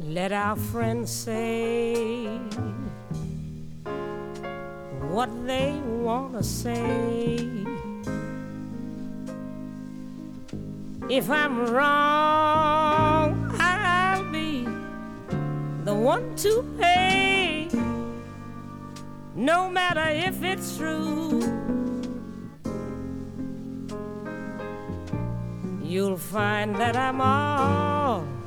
Let our friends say what they want to say. If I'm wrong, I'll be the one to pay. No matter if it's true, you'll find that I'm all